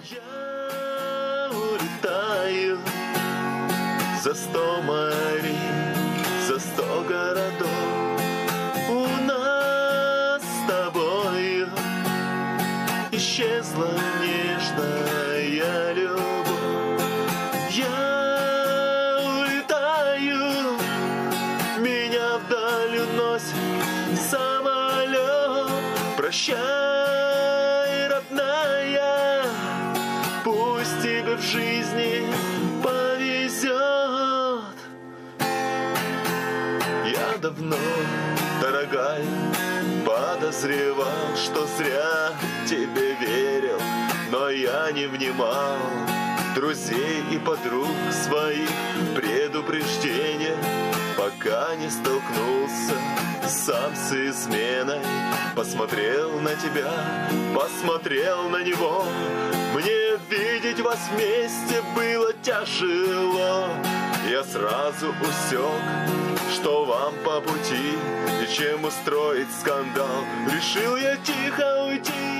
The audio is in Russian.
Я улетаю за 100 морей, за 100 городов. У нас с тобою исчезла нежная любовь. Я улетаю, меня вдаль уносит самолет. Прощай, родная, пусть тебе в жизни повезет. Я давно, дорогая, подозревал, что зря тебе верил, но я не внимал друзей и подруг своих предупреждения, пока не столкнулся сам с изменой. Посмотрел на тебя, посмотрел на него, мне видеть вас вместе было тяжело. Я сразу усек, что вам по пути, и чем устроить скандал, решил я тихо уйти.